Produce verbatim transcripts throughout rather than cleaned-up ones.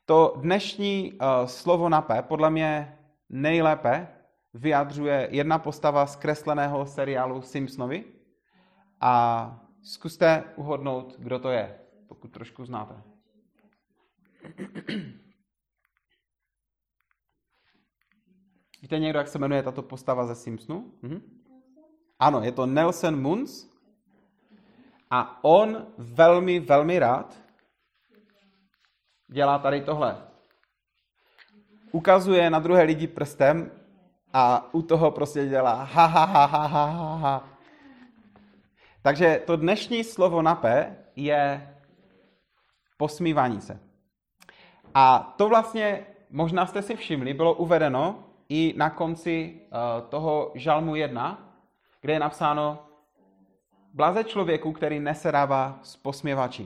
To dnešní uh, slovo na P podle mě nejlépe vyjadřuje jedna postava z kresleného seriálu Simpsonovi. A zkuste uhodnout, kdo to je, pokud trošku znáte. Víte někdo, jak se jmenuje tato postava ze Simpsonu? Mhm. Ano, je to Nelson Muntz. A on velmi, velmi rád dělá tady tohle. Ukazuje na druhé lidi prstem a u toho prostě dělá ha, ha, ha, ha, ha, ha, ha. Takže to dnešní slovo na P je posmívání se. A to vlastně, možná jste si všimli, bylo uvedeno i na konci uh, toho žalmu jedna, kde je napsáno blaze člověku, který nesedává s posměvači.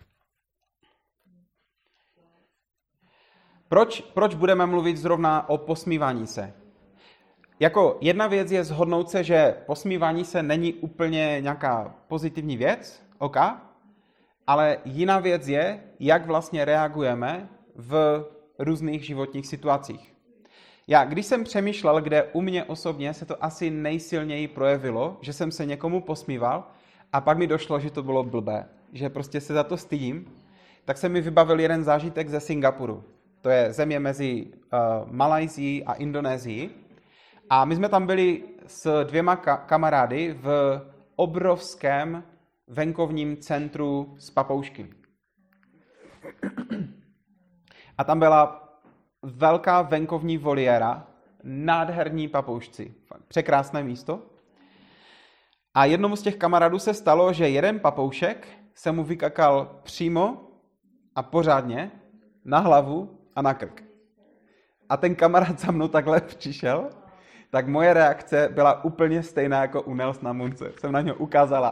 Proč, proč budeme mluvit zrovna o posmívání se? Jako jedna věc je shodnout se, že posmívání se není úplně nějaká pozitivní věc, ok, ale jiná věc je, jak vlastně reagujeme v různých životních situacích. Já, když jsem přemýšlel, kde u mě osobně se to asi nejsilněji projevilo, že jsem se někomu posmíval a pak mi došlo, že to bylo blbé, že prostě se za to stydím, tak se mi vybavil jeden zážitek ze Singapuru. To je země mezi uh, Malajsií a Indonésií. A my jsme tam byli s dvěma ka- kamarády v obrovském venkovním centru s papoušky. A tam byla velká venkovní voliéra, nádherní papoušci. Překrásné místo. A jednomu z těch kamarádů se stalo, že jeden papoušek se mu vykakal přímo a pořádně na hlavu a na krk. A ten kamarád za mnou takhle přišel, tak moje reakce byla úplně stejná jako u Nelsona Muntze. Jsem na něho ukázala.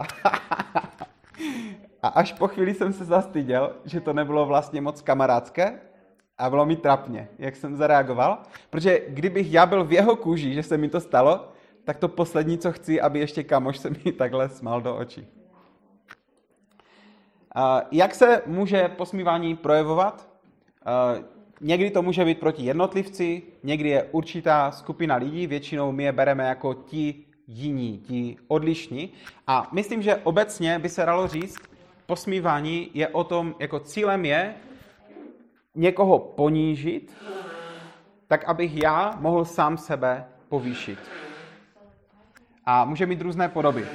A až po chvíli jsem se zastyděl, že to nebylo vlastně moc kamarádské a bylo mi trapně, jak jsem zareagoval. Protože kdybych já byl v jeho kůži, že se mi to stalo, tak to poslední, co chci, aby ještě kamoš se mi takhle smál do očí. Jak se může posmívání projevovat? Někdy to může být proti jednotlivci, někdy je určitá skupina lidí, většinou my je bereme jako ti jiní, ti odlišní. A myslím, že obecně by se dalo říct, posmívání je o tom, jako cílem je někoho ponížit, tak abych já mohl sám sebe povýšit. A může mít různé podoby.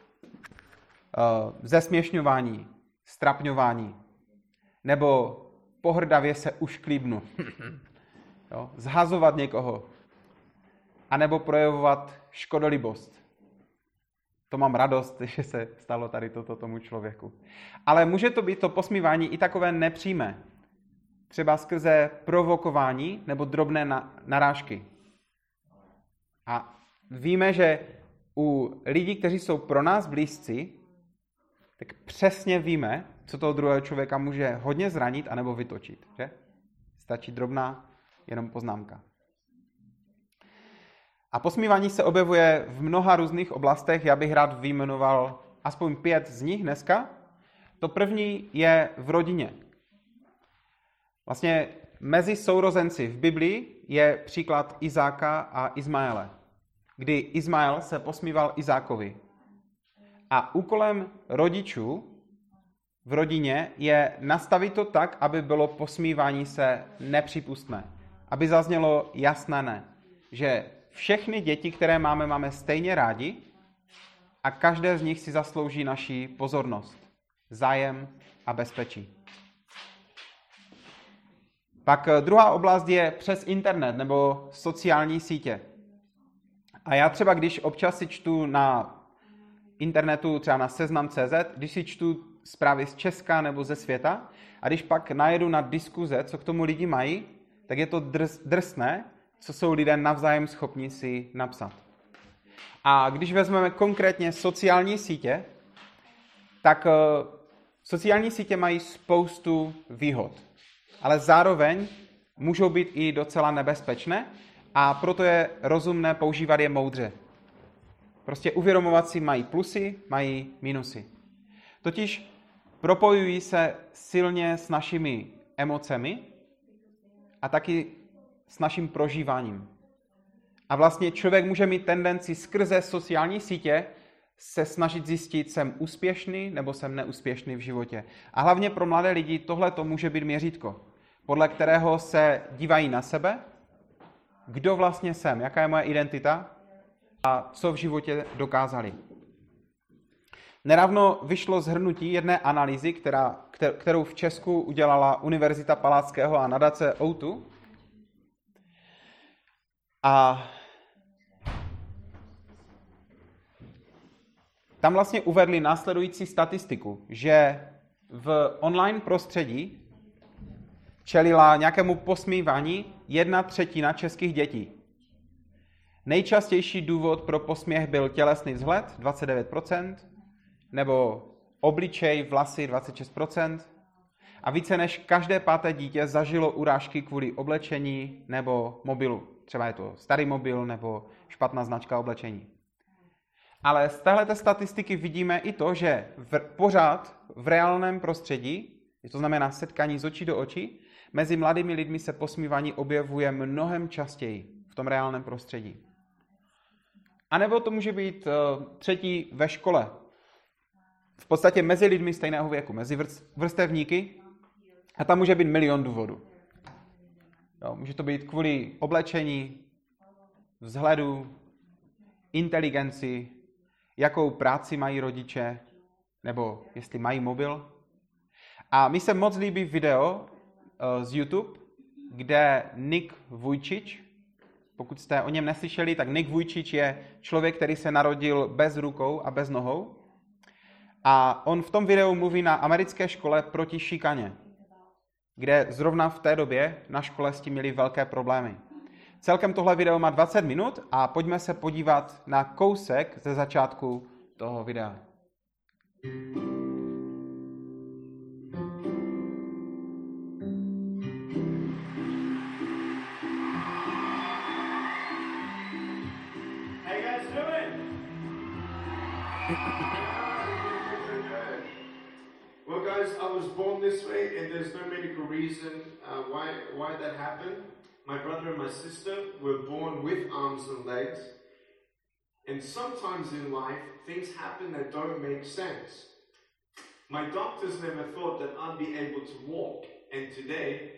Zesměšňování, strapňování, nebo pohrdavě se ušklíbnu. Jo? Zhazovat někoho. A nebo projevovat škodolibost. To mám radost, že se stalo tady toto tomu člověku. Ale může to být to posmívání i takové nepřímé. Třeba skrze provokování nebo drobné narážky. A víme, že u lidí, kteří jsou pro nás blízcí, tak přesně víme, co toho druhého člověka může hodně zranit anebo vytočit. Že? Stačí drobná jenom poznámka. A posmívání se objevuje v mnoha různých oblastech. Já bych rád vyjmenoval aspoň pět z nich dneska. To první je v rodině. Vlastně mezi sourozenci v Biblii je příklad Izáka a Izmaele, kdy Izmael se posmíval Izákovi. A úkolem rodičů v rodině je nastavit to tak, aby bylo posmívání se nepřípustné. Aby zaznělo jasné ne, že všechny děti, které máme, máme stejně rádi a každé z nich si zaslouží naši pozornost, zájem a bezpečí. Pak druhá oblast je přes internet nebo sociální sítě. A já třeba, když občas si čtu na internetu, třeba na seznam tečka cé zet, když si čtu zprávy z Česka nebo ze světa a když pak najedu na diskuze, co k tomu lidi mají, tak je to drs, drsné, co jsou lidé navzájem schopni si napsat. A když vezmeme konkrétně sociální sítě, tak uh, sociální sítě mají spoustu výhod, ale zároveň můžou být i docela nebezpečné a proto je rozumné používat je moudře. Prostě uvědomovat si, mají plusy, mají minusy. Totiž propojují se silně s našimi emocemi a taky s naším prožíváním. A vlastně člověk může mít tendenci skrze sociální sítě se snažit zjistit, jsem úspěšný nebo jsem neúspěšný v životě. A hlavně pro mladé lidi tohle to může být měřítko, podle kterého se dívají na sebe, kdo vlastně jsem, jaká je moje identita a co v životě dokázali. Nedávno vyšlo shrnutí jedné analýzy, která, kterou v Česku udělala Univerzita Palackého a nadace O dva. A tam vlastně uvedli následující statistiku, že v online prostředí čelila nějakému posmívání jedna třetina českých dětí. Nejčastější důvod pro posměch byl tělesný vzhled, dvacet devět procent, nebo obličej, vlasy, dvacet šest procent. A více než každé páté dítě zažilo urážky kvůli oblečení nebo mobilu. Třeba je to starý mobil nebo špatná značka oblečení. Ale z téhleté statistiky vidíme i to, že v, pořád v reálném prostředí, to znamená setkání z očí do očí, mezi mladými lidmi se posmívání objevuje mnohem častěji v tom reálném prostředí. A nebo to může být uh, třetí ve škole. V podstatě mezi lidmi stejného věku, mezi vrstevníky, a tam může být milion důvodů. Jo, může to být kvůli oblečení, vzhledu, inteligenci, jakou práci mají rodiče, nebo jestli mají mobil. A mi se moc líbí video uh, z YouTube, kde Nick Vujčič, pokud jste o něm neslyšeli, tak Nick Vujčič je člověk, který se narodil bez rukou a bez nohou. A on v tom videu mluví na americké škole proti šikaně, kde zrovna v té době na škole s tím měli velké problémy. Celkem tohle video má dvacet minut a pojďme se podívat na kousek ze začátku toho videa. How you guys doing? Well, guys, I was born this way, and there's no medical reason uh, why why that happened. My brother and my sister were born with arms and legs, and sometimes in life, things happen that don't make sense. My doctors never thought that I'd be able to walk, and today...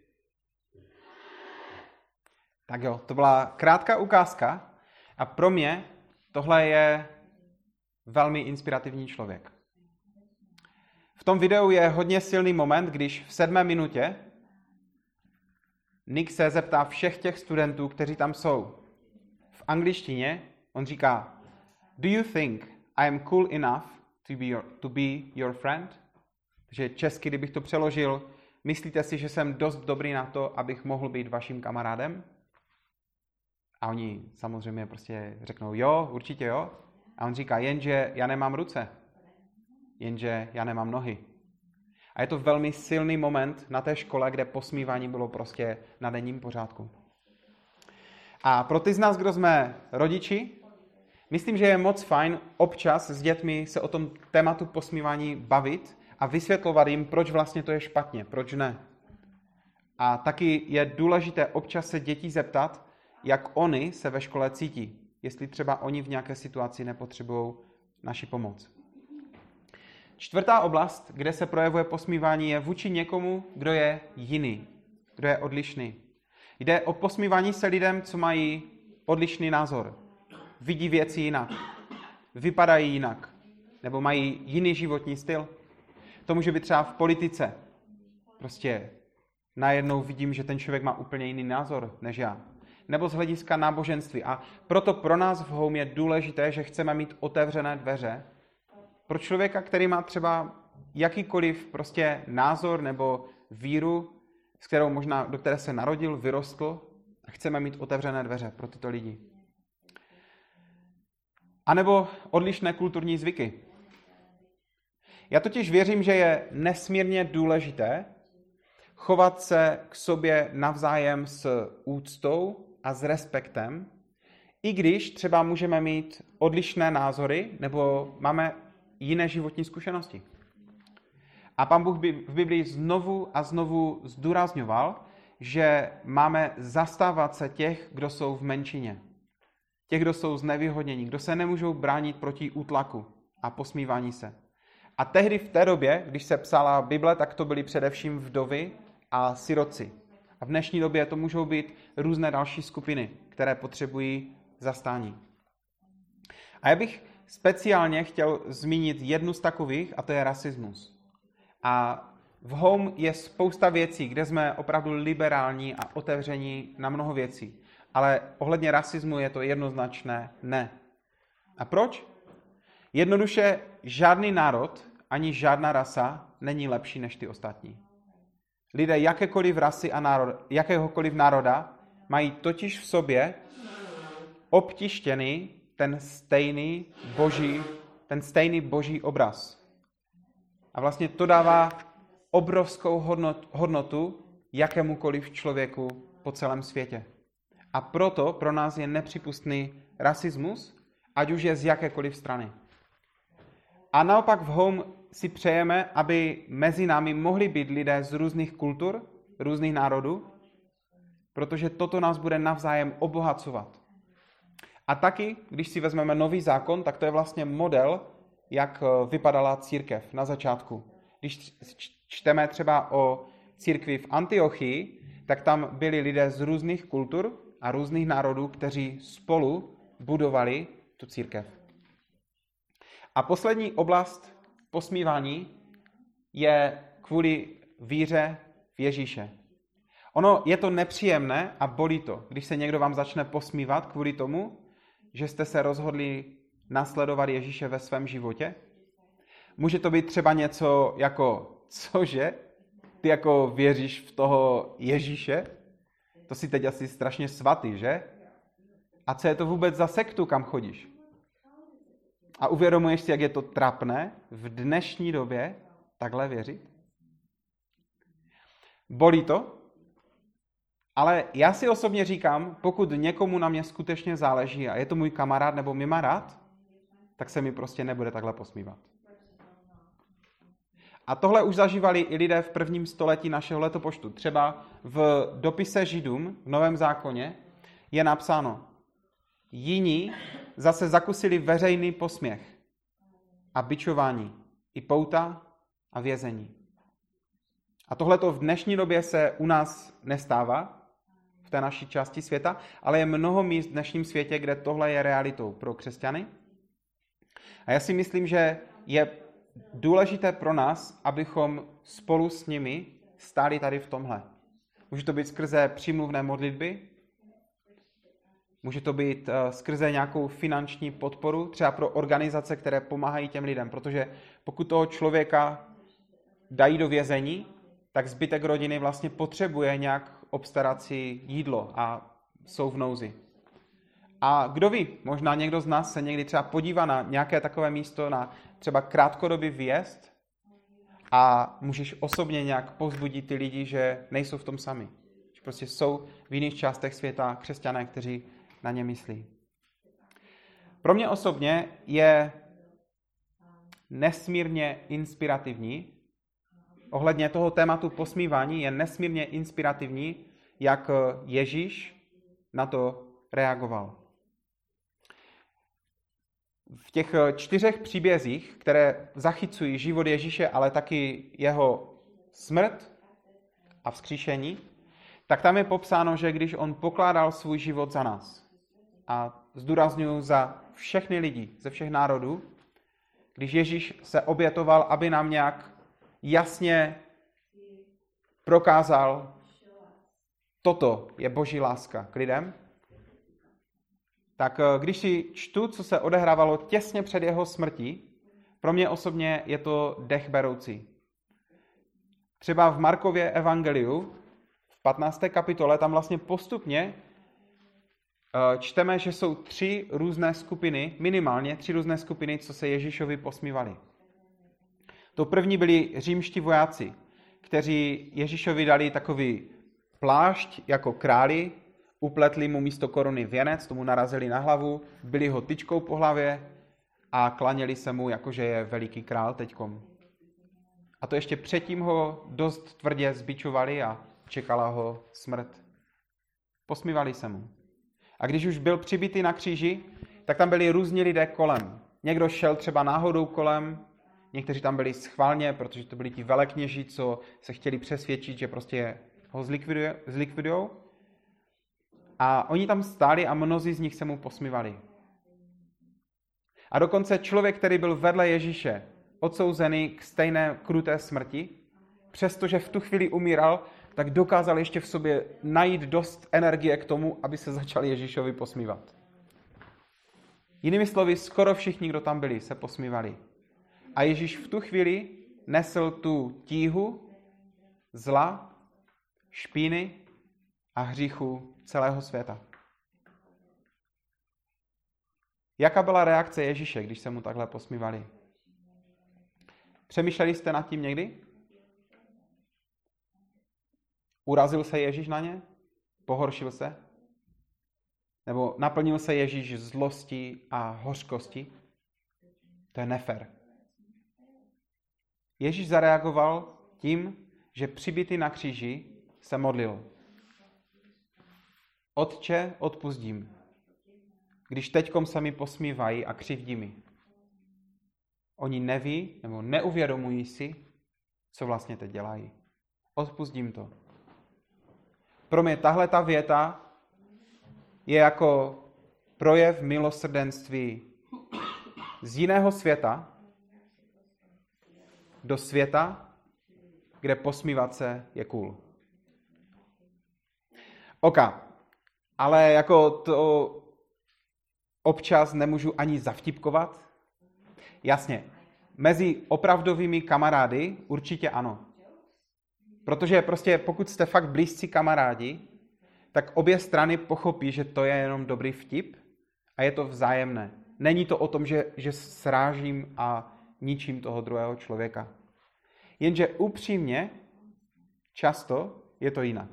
Tak jo, to byla krátká ukázka a pro mě tohle je velmi inspirativní člověk. V tom videu je hodně silný moment, když v sedmé minutě Nick se zeptá všech těch studentů, kteří tam jsou. V angličtině on říká: Do you think I am cool enough to be your, to be your friend? Takže česky, kdybych to přeložil, myslíte si, že jsem dost dobrý na to, abych mohl být vaším kamarádem? A oni samozřejmě prostě řeknou jo, určitě jo. A on říká, jenže já nemám ruce. Jenže já nemám nohy. A je to velmi silný moment na té škole, kde posmívání bylo prostě na denním pořádku. A pro ty z nás, kdo jsme rodiči, myslím, že je moc fajn občas s dětmi se o tom tématu posmívání bavit a vysvětlovat jim, proč vlastně to je špatně, proč ne. A taky je důležité občas se dětí zeptat, jak oni se ve škole cítí, jestli třeba oni v nějaké situaci nepotřebují naši pomoc. Čtvrtá oblast, kde se projevuje posmívání, je vůči někomu, kdo je jiný, kdo je odlišný. Jde o posmívání se lidem, co mají odlišný názor. Vidí věci jinak, vypadají jinak, nebo mají jiný životní styl. To může být třeba v politice. Prostě najednou vidím, že ten člověk má úplně jiný názor než já. Nebo z hlediska náboženství. A proto pro nás v Home je důležité, že chceme mít otevřené dveře pro člověka, který má třeba jakýkoliv prostě názor nebo víru, s kterou možná, do které se narodil, vyrostl, a chceme mít otevřené dveře pro tyto lidi. A nebo odlišné kulturní zvyky. Já totiž věřím, že je nesmírně důležité chovat se k sobě navzájem s úctou a s respektem, i když třeba můžeme mít odlišné názory nebo máme jiné životní zkušenosti. A Pán Bůh by v Biblii znovu a znovu zdůrazňoval, že máme zastávat se těch, kdo jsou v menšině. Těch, kdo jsou znevýhodnění, kdo se nemůžou bránit proti útlaku a posmívání se. A tehdy v té době, když se psala Bible, tak to byly především vdovy a siroci. A v dnešní době to můžou být různé další skupiny, které potřebují zastání. A já bych speciálně chtěl zmínit jednu z takových, a to je rasismus. A v Home je spousta věcí, kde jsme opravdu liberální a otevření na mnoho věcí. Ale ohledně rasismu je to jednoznačné ne. A proč? Jednoduše žádný národ ani žádná rasa není lepší než ty ostatní. Lidé jakékoliv rasy a národ, jakéhokoliv národa mají totiž v sobě obtištěný ten stejný boží, ten stejný boží obraz. A vlastně to dává obrovskou hodnotu jakémukoliv člověku po celém světě. A proto pro nás je nepřípustný rasismus, ať už je z jakékoliv strany. A naopak v Home si přejeme, aby mezi námi mohli být lidé z různých kultur, různých národů, protože toto nás bude navzájem obohacovat. A taky, když si vezmeme nový zákon, tak to je vlastně model, jak vypadala církev na začátku. Když čteme třeba o církvi v Antiochii, tak tam byli lidé z různých kultur a různých národů, kteří spolu budovali tu církev. A poslední oblast posmívání je kvůli víře v Ježíše. Ono je to nepříjemné a bolí to, když se někdo vám začne posmívat kvůli tomu, že jste se rozhodli následovat Ježíše ve svém životě. Může to být třeba něco jako, cože? Ty jako věříš v toho Ježíše? To si teď asi strašně svatý, že? A co je to vůbec za sektu, kam chodíš? A uvědomuješ si, jak je to trapné v dnešní době takhle věřit? Bolí to? Ale já si osobně říkám, pokud někomu na mě skutečně záleží a je to můj kamarád nebo mě má rád, tak se mi prostě nebude takhle posmívat. A tohle už zažívali i lidé v prvním století našeho letopočtu. Třeba v dopise Židům v Novém zákoně je napsáno: jiní zase zakusili veřejný posměch a bičování, i pouta a vězení. A tohleto v dnešní době se u nás nestává, v té naší části světa, ale je mnoho míst v dnešním světě, kde tohle je realitou pro křesťany. A já si myslím, že je důležité pro nás, abychom spolu s nimi stáli tady v tomhle. Může to být skrze přímluvné modlitby, může to být uh, skrze nějakou finanční podporu, třeba pro organizace, které pomáhají těm lidem, protože pokud toho člověka dají do vězení, tak zbytek rodiny vlastně potřebuje nějak obstarat si jídlo a jsou v nouzi. A kdo ví, možná někdo z nás se někdy třeba podívá na nějaké takové místo, na třeba krátkodobý výjezd a můžeš osobně nějak povzbudit ty lidi, že nejsou v tom sami. Že prostě jsou v jiných částech světa křesťané, kteří na ně myslí. Pro mě osobně je nesmírně inspirativní, ohledně toho tématu posmívání je nesmírně inspirativní, jak Ježíš na to reagoval. V těch čtyřech příbězích, které zachycují život Ježíše, ale taky jeho smrt a vzkříšení, tak tam je popsáno, že když on pokládal svůj život za nás, a zdůrazňuji za všechny lidi ze všech národů, když Ježíš se obětoval, aby nám nějak jasně prokázal, toto je boží láska k lidem, tak když si čtu, co se odehrávalo těsně před jeho smrtí, pro mě osobně je to dech beroucí. Třeba v Markově evangeliu, v patnácté kapitole, tam vlastně postupně čteme, že jsou tři různé skupiny, minimálně tři různé skupiny, co se Ježíšovi posmívali. To první byli římští vojáci, kteří Ježíšovi dali takový plášť jako králi, upletli mu místo koruny věnec, tomu narazili na hlavu, byli ho tyčkou po hlavě a klaněli se mu, jakože je veliký král teďkom. A to ještě předtím ho dost tvrdě zbičovali a čekala ho smrt. Posmívali se mu. A když už byl přibitý na kříži, tak tam byli různí lidé kolem. Někdo šel třeba náhodou kolem, někteří tam byli schválně, protože to byli ti velekněží, co se chtěli přesvědčit, že prostě ho zlikvidujou. A oni tam stáli a mnozí z nich se mu posmívali. A dokonce člověk, který byl vedle Ježíše, odsouzený k stejné kruté smrti, přestože v tu chvíli umíral, tak dokázal ještě v sobě najít dost energie k tomu, aby se začal Ježíšovi posmívat. Jinými slovy, skoro všichni, kdo tam byli, se posmívali. A Ježíš v tu chvíli nesl tu tíhu zla, špíny a hříchu celého světa. Jaká byla reakce Ježíše, když se mu takhle posmívali? Přemýšleli jste nad tím někdy? Urazil se Ježíš na ně? Pohoršil se? Nebo naplnil se Ježíš zlostí a hořkosti? To je nefér. Ježíš zareagoval tím, že přibitý na kříži se modlil. Otče, odpustím, když teďkom se mi posmívají a křivdí mi. Oni neví nebo neuvědomují si, co vlastně teď dělají. Odpustím to. Pro mě tahle ta věta je jako projev milosrdenství z jiného světa do světa, kde posmívat se je cool. Oka, ale jako to občas nemůžu ani zavtipkovat? Jasně, mezi opravdovými kamarády určitě ano. Protože prostě pokud jste fakt blízcí kamarádi, tak obě strany pochopí, že to je jenom dobrý vtip a je to vzájemné. Není to o tom, že, že srážím a ničím toho druhého člověka. Jenže upřímně často je to jinak.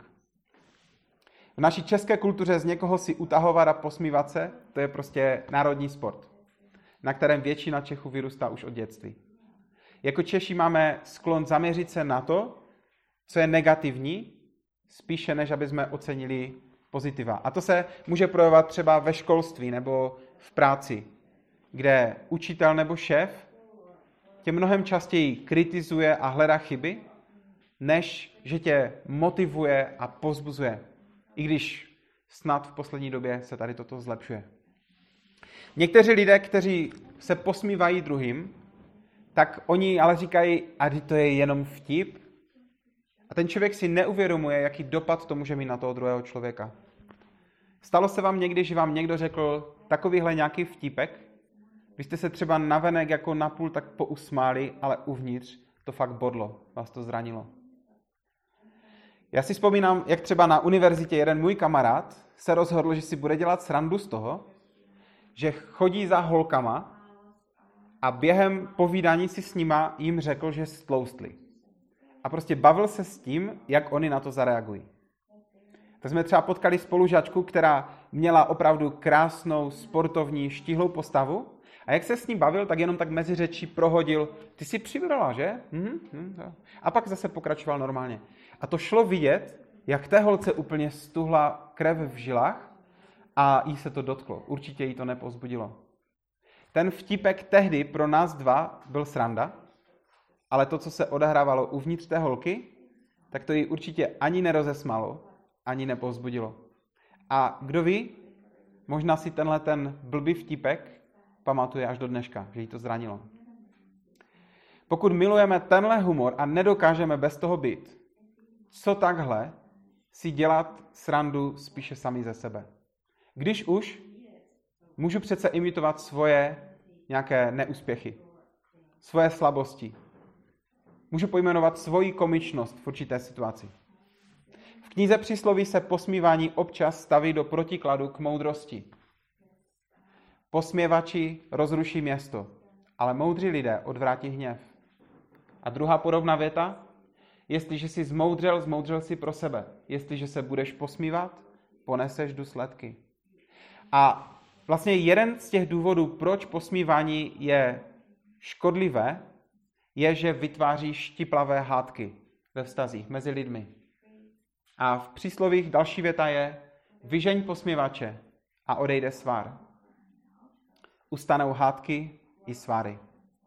V naší české kultuře z někoho si utahovat a posmívat se, to je prostě národní sport, na kterém většina Čechů vyrůstá už od dětství. Jako Češi máme sklon zaměřit se na to, co je negativní, spíše než aby jsme ocenili pozitiva. A to se může projevovat třeba ve školství nebo v práci, kde učitel nebo šéf tě mnohem častěji kritizuje a hledá chyby, než že tě motivuje a povzbuzuje. I když snad v poslední době se tady toto zlepšuje. Někteří lidé, kteří se posmívají druhým, tak oni ale říkají, a to je jenom vtip. A ten člověk si neuvědomuje, jaký dopad to může mít na toho druhého člověka. Stalo se vám někdy, že vám někdo řekl takovýhle nějaký vtípek, když jste se třeba navenek jako napůl tak pousmáli, ale uvnitř to fakt bodlo, vás to zranilo. Já si vzpomínám, jak třeba na univerzitě jeden můj kamarád se rozhodl, že si bude dělat srandu z toho, že chodí za holkama a během povídání si s nima jim řekl, že stloustli. A prostě bavil se s tím, jak oni na to zareagují. Tak jsme třeba potkali spolužačku, která měla opravdu krásnou, sportovní, štíhlou postavu. A jak se s ní bavil, tak jenom tak mezi řečí prohodil, ty jsi přibrala, že? Mhm, mhm, a pak zase pokračoval normálně. A to šlo vidět, jak té holce úplně stuhla krev v žilách a jí se to dotklo. Určitě jí to nepovzbudilo. Ten vtipek tehdy pro nás dva byl sranda, ale to, co se odehrávalo uvnitř té holky, tak to jí určitě ani nerozesmalo, ani nepovzbudilo. A kdo ví, možná si tenhle ten blbý vtipek pamatuje až do dneška, že jí to zranilo. Pokud milujeme tenhle humor a nedokážeme bez toho být, co takhle si dělat srandu spíše sami ze sebe. Když už, můžu přece imitovat svoje nějaké neúspěchy, svoje slabosti. Můžu pojmenovat svoji komičnost v určité situaci. V knize Přísloví se posmívání občas staví do protikladu k moudrosti. Posměvači rozruší město, ale moudří lidé odvrátí hněv. A druhá podobná věta, jestliže jsi zmoudřel, zmoudřel si pro sebe. Jestliže se budeš posmívat, poneseš důsledky. A vlastně jeden z těch důvodů, proč posmívání je škodlivé, je, že vytváří štiplavé hádky ve vztazích mezi lidmi. A v příslovích další věta je: vyžeň posměvače a odejde svár. Ustanou hádky i sváry.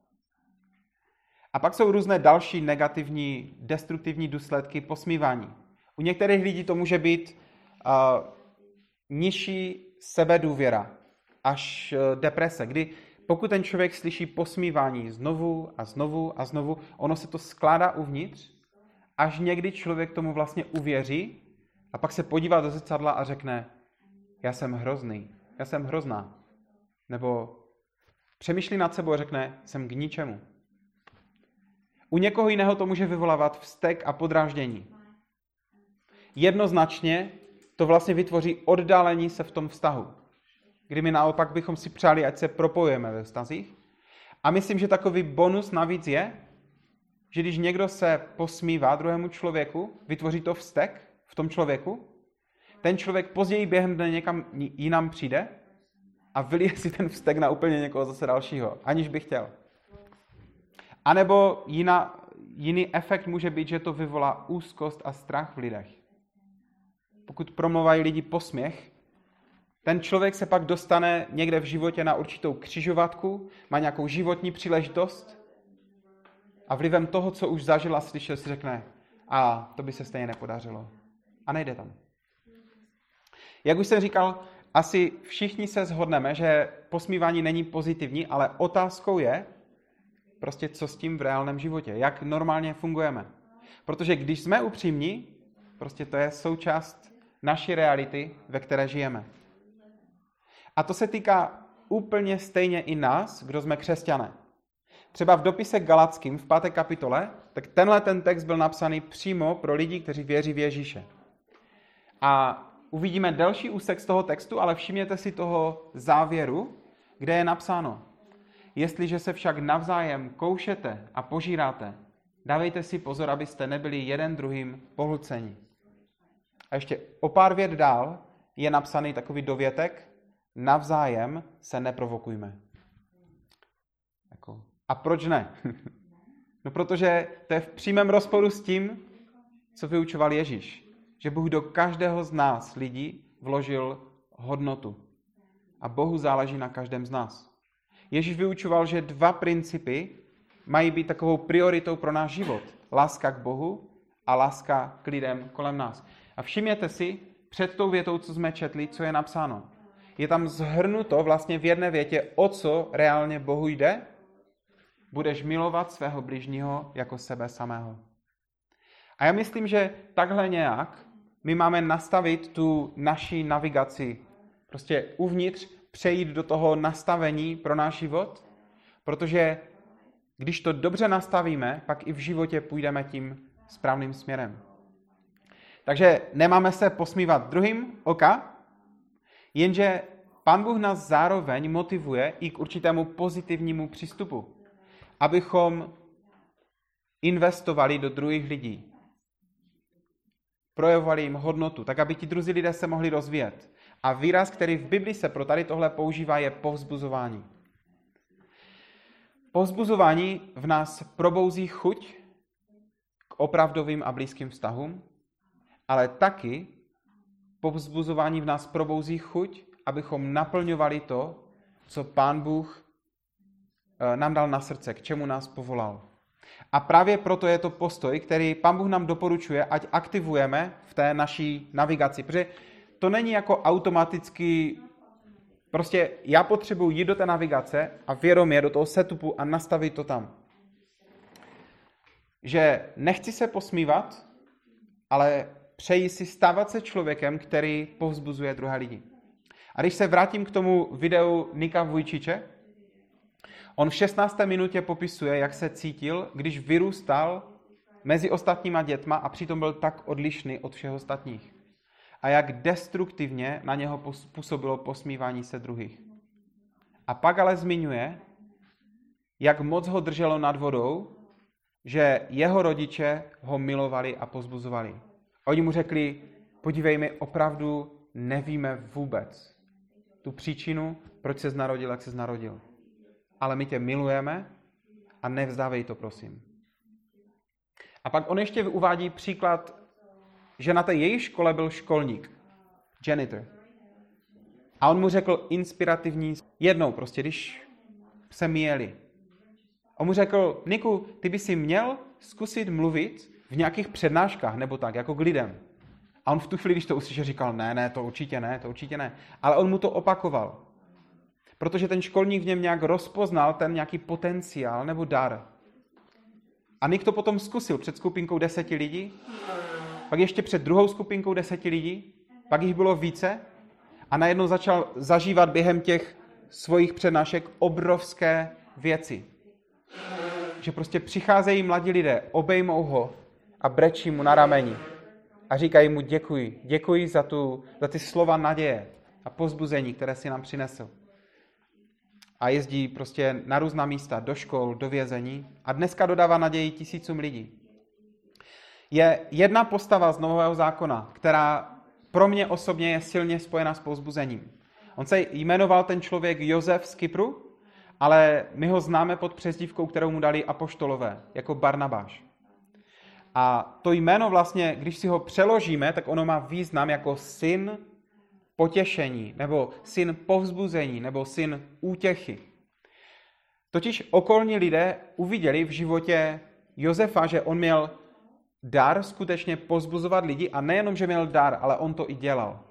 A pak jsou různé další negativní, destruktivní důsledky posmívání. U některých lidí to může být uh, nižší sebedůvěra, až uh, deprese, kdy pokud ten člověk slyší posmívání znovu a znovu a znovu, ono se to skládá uvnitř, až někdy člověk tomu vlastně uvěří a pak se podívá do zrcadla a řekne: já jsem hrozný, já jsem hrozná. Nebo přemýšlí nad sebou a řekne: jsem k ničemu. U někoho jiného to může vyvolávat vztek a podráždění. Jednoznačně to vlastně vytvoří oddálení se v tom vztahu, kdy my naopak bychom si přáli, ať se propojujeme ve vztazích. A myslím, že takový bonus navíc je, že když někdo se posmívá druhému člověku, vytvoří to vztek v tom člověku, ten člověk později během dne někam jinam přijde a vylije si ten vztek na úplně někoho zase dalšího, aniž by chtěl. A nebo jiná, jiný efekt může být, že to vyvolá úzkost a strach v lidech. Pokud promluvají lidi posměch, ten člověk se pak dostane někde v životě na určitou křižovatku, má nějakou životní příležitost a vlivem toho, co už zažil a slyšel, si řekne: a to by se stejně nepodařilo. A nejde tam. Jak už jsem říkal, asi všichni se shodneme, že posmívání není pozitivní, ale otázkou je, prostě co s tím v reálném životě, jak normálně fungujeme. Protože když jsme upřímní, prostě to je součást naší reality, ve které žijeme. A to se týká úplně stejně i nás, kdo jsme křesťané. Třeba v dopise Galackým v páté kapitole, tak tenhle ten text byl napsaný přímo pro lidi, kteří věří v Ježíše. A uvidíme další úsek z toho textu, ale všimněte si toho závěru, kde je napsáno: jestliže se však navzájem koušete a požíráte, dávejte si pozor, abyste nebyli jeden druhým pohlceni. A ještě o pár vět dál je napsaný takový dovětek: navzájem se neprovokujme. Jako, a proč ne? No protože to je v přímém rozporu s tím, co vyučoval Ježíš. Že Bůh do každého z nás lidí vložil hodnotu. A Bohu záleží na každém z nás. Ježíš vyučoval, že dva principy mají být takovou prioritou pro náš život. Láska k Bohu a láska k lidem kolem nás. A všimněte si před tou větou, co jsme četli, co je napsáno. Je tam shrnuto vlastně v jedné větě, o co reálně Bohu jde. Budeš milovat svého bližního jako sebe samého. A já myslím, že takhle nějak my máme nastavit tu naši navigaci. Prostě uvnitř přejít do toho nastavení pro náš život, protože když to dobře nastavíme, pak i v životě půjdeme tím správným směrem. Takže nemáme se posmívat druhým, oka, jenže Pán Bůh nás zároveň motivuje i k určitému pozitivnímu přístupu, abychom investovali do druhých lidí. Projevovali jim hodnotu, tak aby ti druzí lidé se mohli rozvíjet. A výraz, který v Biblii se pro tady tohle používá, je povzbuzování. Povzbuzování v nás probouzí chuť k opravdovým a blízkým vztahům, ale taky povzbuzování v nás probouzí chuť, abychom naplňovali to, co Pán Bůh nám dal na srdce, k čemu nás povolal. A právě proto je to postoj, který Pán Bůh nám doporučuje, ať aktivujeme v té naší navigaci. Protože to není jako automaticky, prostě já potřebuji jít do té navigace a vědomě do toho setupu a nastavit to tam. Že nechci se posmívat, ale přeji si stávat se člověkem, který povzbuzuje druhé lidi. A když se vrátím k tomu videu Nika Vujčiče, on v šestnácté minutě popisuje, jak se cítil, když vyrůstal mezi ostatníma dětma a přitom byl tak odlišný od všech ostatních. A jak destruktivně na něho působilo posmívání se druhých. A pak ale zmiňuje, jak moc ho drželo nad vodou, že jeho rodiče ho milovali a pozbuzovali. A oni mu řekli: podívej, my opravdu nevíme vůbec tu příčinu, proč ses narodil, jak ses narodil. Ale my tě milujeme a nevzdávej to, prosím. A pak on ještě uvádí příklad že na té její škole byl školník, janitor. A on mu řekl inspirativní, jednou prostě, když se míjeli. On mu řekl, Niku, ty by si měl zkusit mluvit v nějakých přednáškách, nebo tak, jako k lidem. A on v tu chvíli, když to uslyšel, říkal, ne, ne, to určitě ne, to určitě ne. Ale on mu to opakoval. Protože ten školník v něm nějak rozpoznal ten nějaký potenciál nebo dar. A Nick to potom zkusil před skupinkou deseti lidí, pak ještě před druhou skupinkou deseti lidí, pak jich bylo více a najednou začal zažívat během těch svých přednášek obrovské věci. Že prostě přicházejí mladí lidé, obejmou ho a brečí mu na rameni a říkají mu děkuji, děkuji za, tu, za ty slova naděje a povzbuzení, které si nám přinesl. A jezdí prostě na různá místa, do škol, do vězení a dneska dodává naději tisícům lidí. Je jedna postava z Nového zákona, která pro mě osobně je silně spojena s povzbuzením. On se jmenoval ten člověk Josef z Kypru, ale my ho známe pod přezdívkou, kterou mu dali apoštolové, jako Barnabáš. A to jméno vlastně, když si ho přeložíme, tak ono má význam jako syn potěšení, nebo syn povzbuzení, nebo syn útěchy. Totiž okolní lidé uviděli v životě Josefa, že on měl dar skutečně povzbuzovat lidi a nejenom, že měl dar, ale on to i dělal.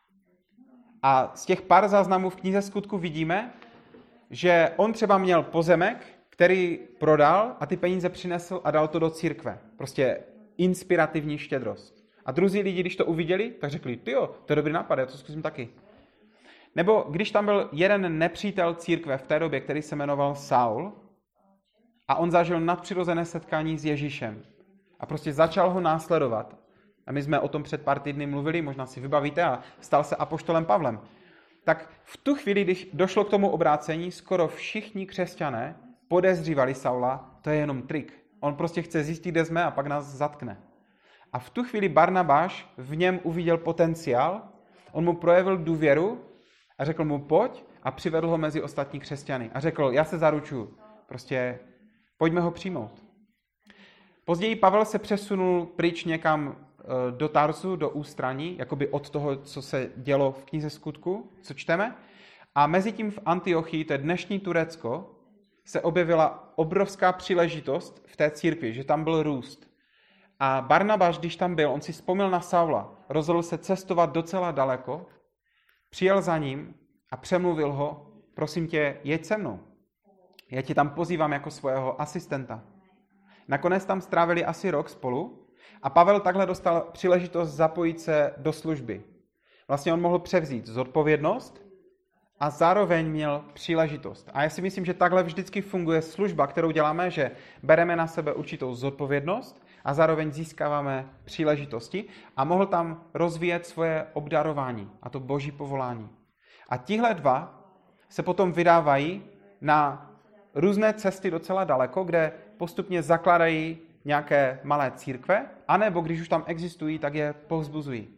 A z těch pár záznamů v knize Skutku vidíme, že on třeba měl pozemek, který prodal a ty peníze přinesl a dal to do církve. Prostě inspirativní štědrost. A druzí lidi, když to uviděli, tak řekli, tyjo, to je dobrý nápad, já to zkusím taky. Nebo když tam byl jeden nepřítel církve v té době, který se jmenoval Saul, a on zažil nadpřirozené setkání s Ježíšem a prostě začal ho následovat. A my jsme o tom před pár týdny mluvili, možná si vybavíte, a stal se apoštolem Pavlem. Tak v tu chvíli, když došlo k tomu obrácení, skoro všichni křesťané podezřívali Saula, to je jenom trik. On prostě chce zjistit, kde jsme a pak nás zatkne. A v tu chvíli Barnabáš v něm uviděl potenciál, on mu projevil důvěru a řekl mu pojď a přivedl ho mezi ostatní křesťany. A řekl, já se zaručuju, prostě pojďme ho přijmout. Později Pavel se přesunul pryč někam do Tarsu, do ústraní, jakoby od toho, co se dělo v knize Skutku, co čteme. A mezi tím v Antiochii, to je dnešní Turecko, se objevila obrovská příležitost v té církvi, že tam byl růst. A Barnabáš, když tam byl, on si vzpomněl na Saula, rozhodl se cestovat docela daleko, přijel za ním a přemluvil ho, prosím tě, jeď se mnou. Já ti tam pozývám jako svého asistenta. Nakonec tam strávili asi rok spolu a Pavel takhle dostal příležitost zapojit se do služby. Vlastně on mohl převzít zodpovědnost a zároveň měl příležitost. A já si myslím, že takhle vždycky funguje služba, kterou děláme, že bereme na sebe určitou zodpovědnost a zároveň získáváme příležitosti a mohl tam rozvíjet svoje obdarování, a to boží povolání. A tihle dva se potom vydávají na různé cesty docela daleko, kde postupně zakládají nějaké malé církve, anebo když už tam existují, tak je povzbuzují.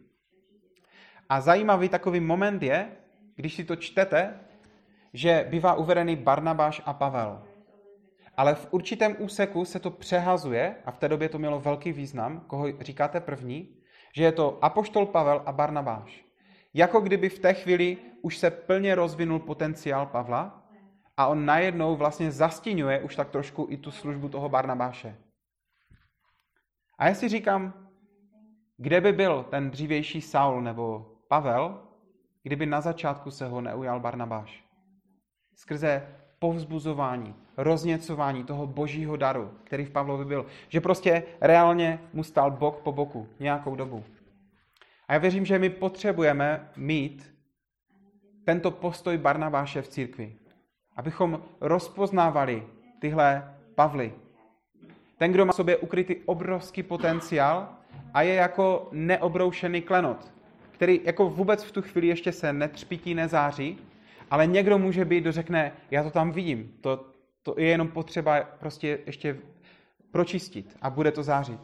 A zajímavý takový moment je, když si to čtete, že bývá uvedený Barnabáš a Pavel. Ale v určitém úseku se to přehazuje, a v té době to mělo velký význam, koho říkáte první, že je to apoštol Pavel a Barnabáš. Jako kdyby v té chvíli už se plně rozvinul potenciál Pavla a on najednou vlastně zastíňuje už tak trošku i tu službu toho Barnabáše. A já si říkám, kde by byl ten dřívější Saul nebo Pavel, kdyby na začátku se ho neujal Barnabáš. Skrze povzbuzování, rozněcování toho božího daru, který v Pavlovi byl. Že prostě reálně mu stál bok po boku nějakou dobu. A já věřím, že my potřebujeme mít tento postoj Barnabáše v církvi. Abychom rozpoznávali tyhle Pavly. Ten, kdo má v sobě ukrytý obrovský potenciál a je jako neobroušený klenot, který jako vůbec v tu chvíli ještě se netřpítí, nezáří, ale někdo může být, kdo řekne, já to tam vidím, to, to je jenom potřeba prostě ještě pročistit a bude to zářit.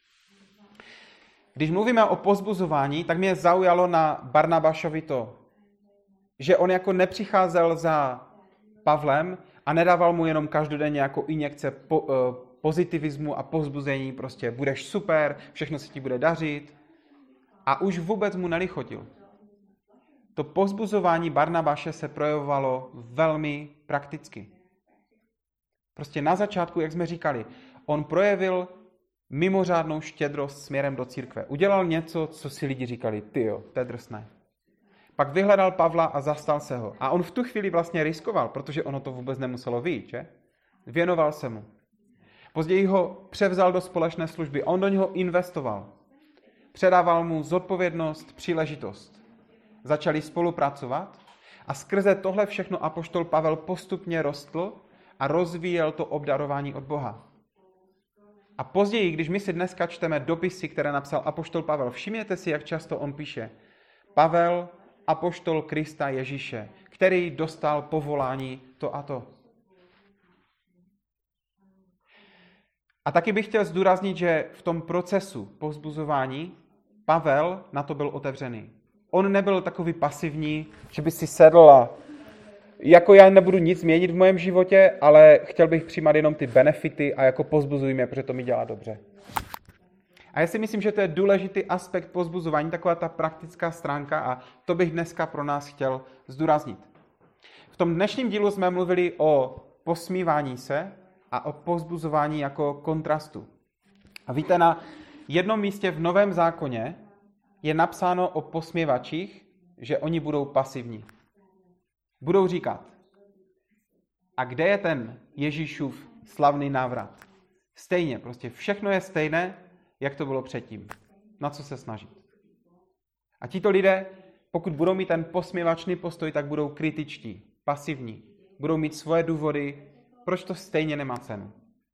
Když mluvíme o povzbuzování, tak mě zaujalo na Barnabášovi to, že on jako nepřicházel za Pavlem a nedával mu jenom každodenně jako injekce po, uh, pozitivismu a povzbuzení, prostě budeš super, všechno se ti bude dařit, A už vůbec mu nelichotil. To povzbuzování Barnabáše se projevovalo velmi prakticky. Prostě na začátku, jak jsme říkali, on projevil mimořádnou štědrost směrem do církve. Udělal něco, co si lidi říkali, tyjo, to je drsné. Pak vyhledal Pavla a zastal se ho. A on v tu chvíli vlastně riskoval, protože ono to vůbec nemuselo vyjít, že? Věnoval se mu. Později ho převzal do společné služby. On do něho investoval. Předával mu zodpovědnost, příležitost. Začali spolupracovat a skrze tohle všechno apoštol Pavel postupně rostl a rozvíjel to obdarování od Boha. A později, když my si dneska čteme dopisy, které napsal apoštol Pavel, všimněte si, jak často on píše. Pavel, apoštol Krista Ježíše, který dostal povolání to a to. A taky bych chtěl zdůraznit, že v tom procesu povzbuzování Pavel na to byl otevřený. On nebyl takový pasivní, že by si sedl a jako já nebudu nic měnit v mém životě, ale chtěl bych přijímat jenom ty benefity a jako povzbuzuj mě, protože to mi dělá dobře. A já si myslím, že to je důležitý aspekt povzbuzování, taková ta praktická stránka a to bych dneska pro nás chtěl zdůraznit. V tom dnešním dílu jsme mluvili o posmívání se a o povzbuzování jako kontrastu. A víte, na jednom místě v Novém zákoně je napsáno o posměvačích, že oni budou pasivní. Budou říkat, a kde je ten Ježíšův slavný návrat? Stejně, prostě všechno je stejné, jak to bylo předtím. Na co se snažit? A tito lidé, pokud budou mít ten posměvačný postoj, tak budou kritičtí, pasivní. Budou mít svoje důvody, proč to stejně nemá cenu.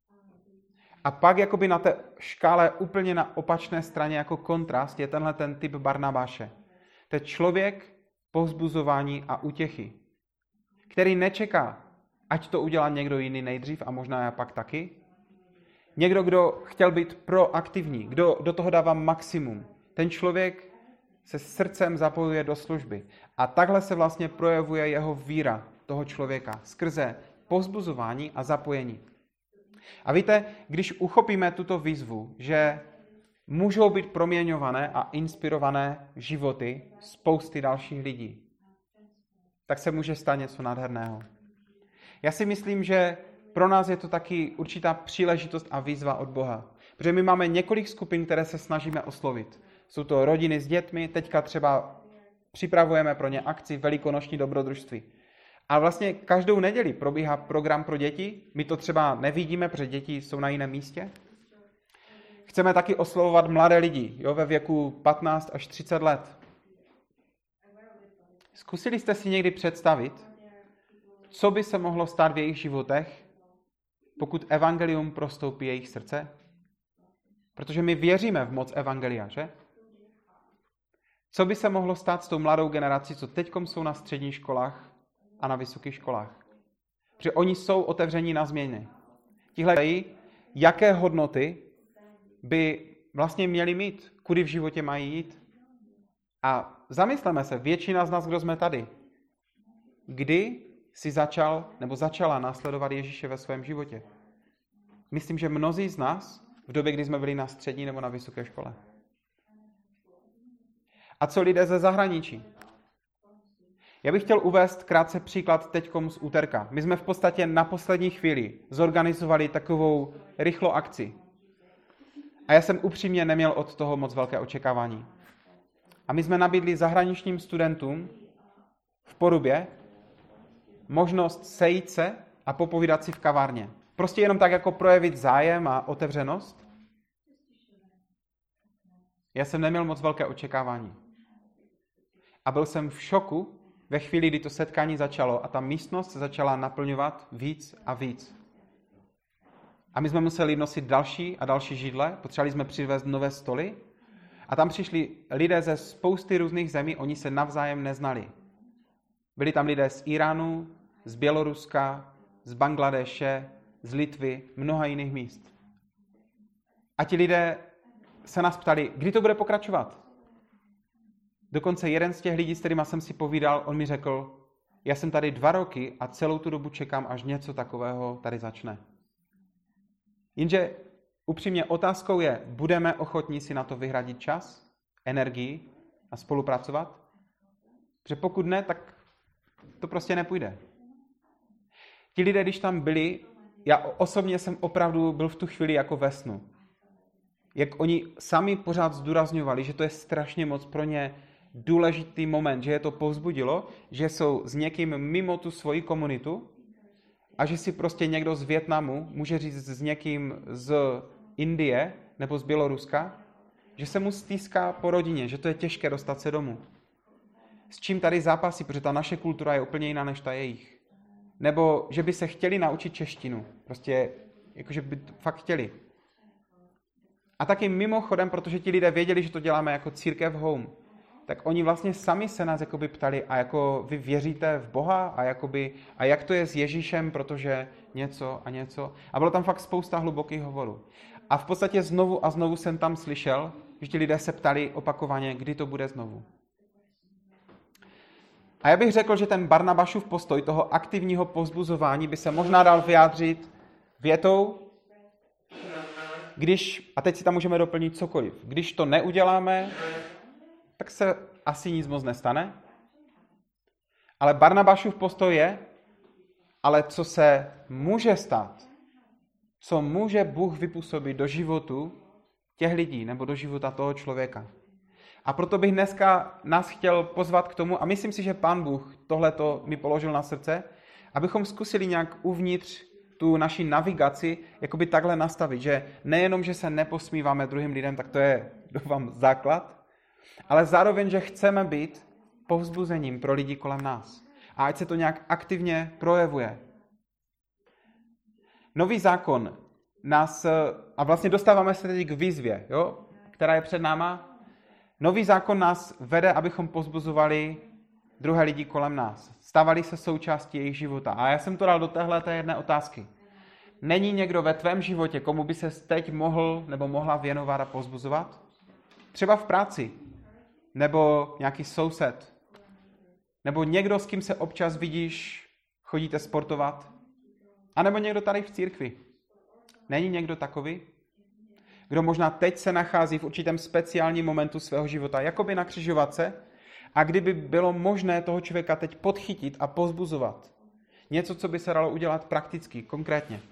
A pak jakoby na té škále úplně na opačné straně jako kontrast je tenhle ten typ Barnabáše. To je člověk povzbuzování a útěchy, který nečeká, ať to udělá někdo jiný nejdřív a možná já pak taky. Někdo, kdo chtěl být proaktivní, kdo do toho dává maximum. Ten člověk se srdcem zapojuje do služby. A takhle se vlastně projevuje jeho víra toho člověka skrze povzbuzování a zapojení. A víte, když uchopíme tuto výzvu, že můžou být proměňované a inspirované životy spousty dalších lidí, tak se může stát něco nádherného. Já si myslím, že pro nás je to taky určitá příležitost a výzva od Boha. Protože my máme několik skupin, které se snažíme oslovit. Jsou to rodiny s dětmi, teďka třeba připravujeme pro ně akci Velikonoční dobrodružství. A vlastně každou neděli probíhá program pro děti. My to třeba nevidíme, protože děti jsou na jiném místě. Chceme taky oslovovat mladé lidi, jo, ve věku patnáct až třicet let. Zkusili jste si někdy představit, co by se mohlo stát v jejich životech, pokud evangelium prostoupí jejich srdce? Protože my věříme v moc evangelia, že? Co by se mohlo stát s tou mladou generací, co teďkom jsou na středních školách a na vysokých školách? Protože oni jsou otevření na změny. Tihle dají, jaké hodnoty by vlastně měli mít, kudy v životě mají jít. A zamysleme se, většina z nás, kdo jsme tady, kdy si začal nebo začala následovat Ježíše ve svém životě. Myslím, že mnozí z nás v době, kdy jsme byli na střední nebo na vysoké škole. A co lidé ze zahraničí? Já bych chtěl uvést krátce příklad teďkom z úterka. My jsme v podstatě na poslední chvíli zorganizovali takovou rychlou akci. A já jsem upřímně neměl od toho moc velké očekávání. A my jsme nabídli zahraničním studentům v Porubě možnost sejít se a popovídat si v kavárně. Prostě jenom tak jako projevit zájem a otevřenost. Já jsem neměl moc velké očekávání. A byl jsem v šoku ve chvíli, kdy to setkání začalo a ta místnost se začala naplňovat víc a víc. A my jsme museli nosit další a další židle, potřebovali jsme přivést nové stoly a tam přišli lidé ze spousty různých zemí, oni se navzájem neznali. Byli tam lidé z Iránu, z Běloruska, z Bangladeše, z Litvy, mnoha jiných míst. A ti lidé se nás ptali, kdy to bude pokračovat. Dokonce jeden z těch lidí, s kterýma jsem si povídal, on mi řekl, já jsem tady dva roky a celou tu dobu čekám, až něco takového tady začne. Jenže upřímně otázkou je, budeme ochotní si na to vyhradit čas? energii a spolupracovat? Protože pokud ne, tak to prostě nepůjde. Ti lidé, když tam byli, já osobně jsem opravdu byl v tu chvíli jako ve snu. Jak oni sami pořád zdůrazňovali, že to je strašně moc pro ně důležitý moment, že je to povzbudilo, že jsou s někým mimo tu svoji komunitu a že si prostě někdo z Vietnamu může říct s někým z Indie nebo z Běloruska, že se mu stýská po rodině, že to je těžké dostat se domů. S čím tady zápasí, protože ta naše kultura je úplně jiná než ta jejich. Nebo že by se chtěli naučit češtinu. Prostě, jakože by to fakt chtěli. A taky mimochodem, protože ti lidé věděli, že to děláme jako církev home, tak oni vlastně sami se nás jakoby ptali, a jako vy věříte v Boha a, jakoby, a jak to je s Ježíšem, protože něco a něco. A bylo tam fakt spousta hlubokých hovorů. A v podstatě znovu a znovu jsem tam slyšel, že ti lidé se ptali opakovaně, kdy to bude znovu. A já bych řekl, že ten Barnabášův postoj toho aktivního povzbuzování by se možná dal vyjádřit větou, když, a teď si tam můžeme doplnit cokoliv, když to neuděláme, tak se asi nic moc nestane. Ale Barnabášův postoj je, ale co se může stát, co může Bůh vypůsobit do životu těch lidí nebo do života toho člověka. A proto bych dneska nás chtěl pozvat k tomu, a myslím si, že Pán Bůh tohleto mi položil na srdce, abychom zkusili nějak uvnitř tu naši navigaci jakoby takhle nastavit, že nejenom, že se neposmíváme druhým lidem, tak to je, doufám, základ, ale zároveň, že chceme být povzbuzením pro lidi kolem nás. A ať se to nějak aktivně projevuje. Nový zákon nás, a vlastně dostáváme se teď k výzvě, jo, která je před náma. Nový zákon nás vede, abychom povzbuzovali druhé lidi kolem nás. Stávali se součástí jejich života. A já jsem to dal do téhleté jedné otázky. Není někdo ve tvém životě, komu by se teď mohl nebo mohla věnovat a povzbuzovat? Třeba v práci. Nebo nějaký soused. Nebo někdo, s kým se občas vidíš, chodíte sportovat. A nebo někdo tady v církvi. Není někdo takový? Kdo možná teď se nachází v určitém speciálním momentu svého života, jakoby na křižovatce, a kdyby bylo možné toho člověka teď podchytit a povzbuzovat. Něco, co by se dalo udělat prakticky, konkrétně.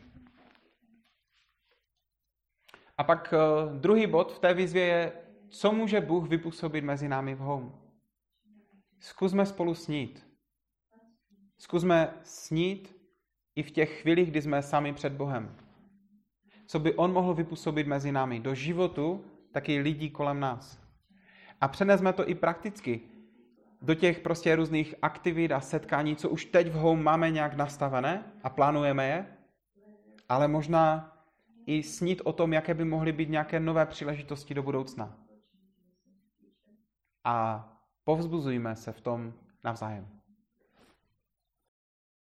A pak uh, druhý bod v té výzvě je, co může Bůh vypůsobit mezi námi v home. Zkusme spolu snít. Zkusme snít i v těch chvílích, kdy jsme sami před Bohem. Co by on mohl vypůsobit mezi námi do životu, tak i lidí kolem nás. A přenesme to i prakticky do těch prostě různých aktivit a setkání, co už teď v home máme nějak nastavené a plánujeme je, ale možná i snít o tom, jaké by mohly být nějaké nové příležitosti do budoucna. A povzbuzujme se v tom navzájem.